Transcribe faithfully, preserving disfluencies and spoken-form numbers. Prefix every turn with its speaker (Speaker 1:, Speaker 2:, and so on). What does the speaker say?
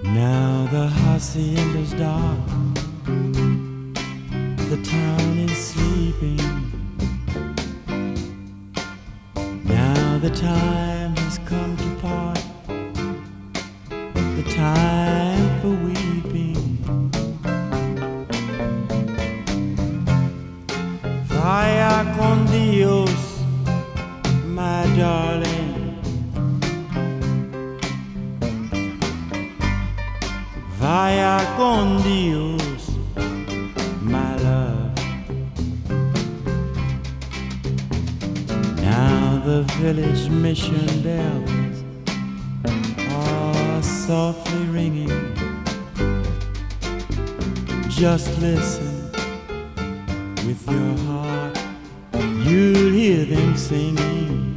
Speaker 1: Now the hacienda's dark, the town is sleeping. Now the time has come to part, the time for weeping. Vaya con Dios, my darling. Vaya con Dios, my love. Now the village mission bells are softly ringing. Just listen with your heart, you'll hear them singing.